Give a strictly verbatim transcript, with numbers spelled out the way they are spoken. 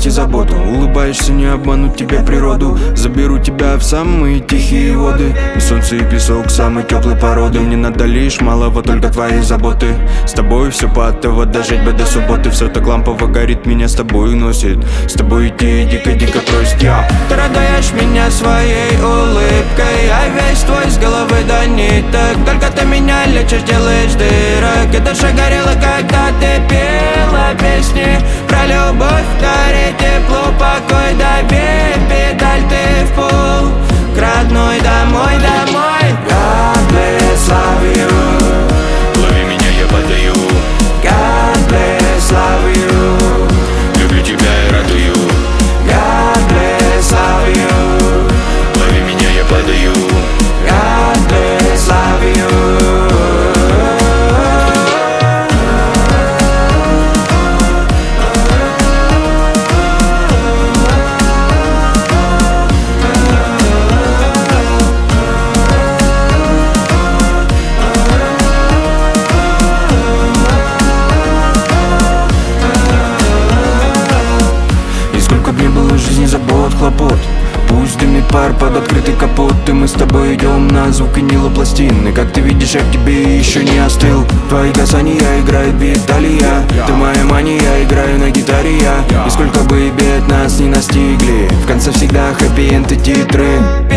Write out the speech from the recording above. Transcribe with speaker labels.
Speaker 1: и заботу. Улыбаешься, не обмануть тебе природу. Заберу тебя в самые тихие воды. И солнце, и песок самой теплой породы. Мне надо лишь малого, только твоей заботы. С тобой все патово, дожить бы до субботы. Все так лампово горит, меня с тобой уносит. С тобой идти дико-дико просит я. Ты радуешь меня своей улыбкой, а весь твой с головы до ниток. Только ты меня лечишь, делаешь дырок. И душа горела, когда ты пела песни про любовь, горе, тепло, покой, дави педаль ты в пол к родной домой, домой. God bless, love you.
Speaker 2: Лови меня, я падаю.
Speaker 1: God bless, love you.
Speaker 2: Люблю тебя и радую.
Speaker 1: God bless, love you.
Speaker 2: Лови меня, я падаю.
Speaker 1: God bless, love you. Жизни забот, хлопот. Пусть дымит пар под открытый капот. И мы с тобой идем на звук винила пластины. Как ты видишь, я к тебе еще не остыл. Твои касания играют биталия. Ты моя мания, я играю на гитаре я. И сколько бы бед нас не настигли, в конце всегда хэппи-энд и титры.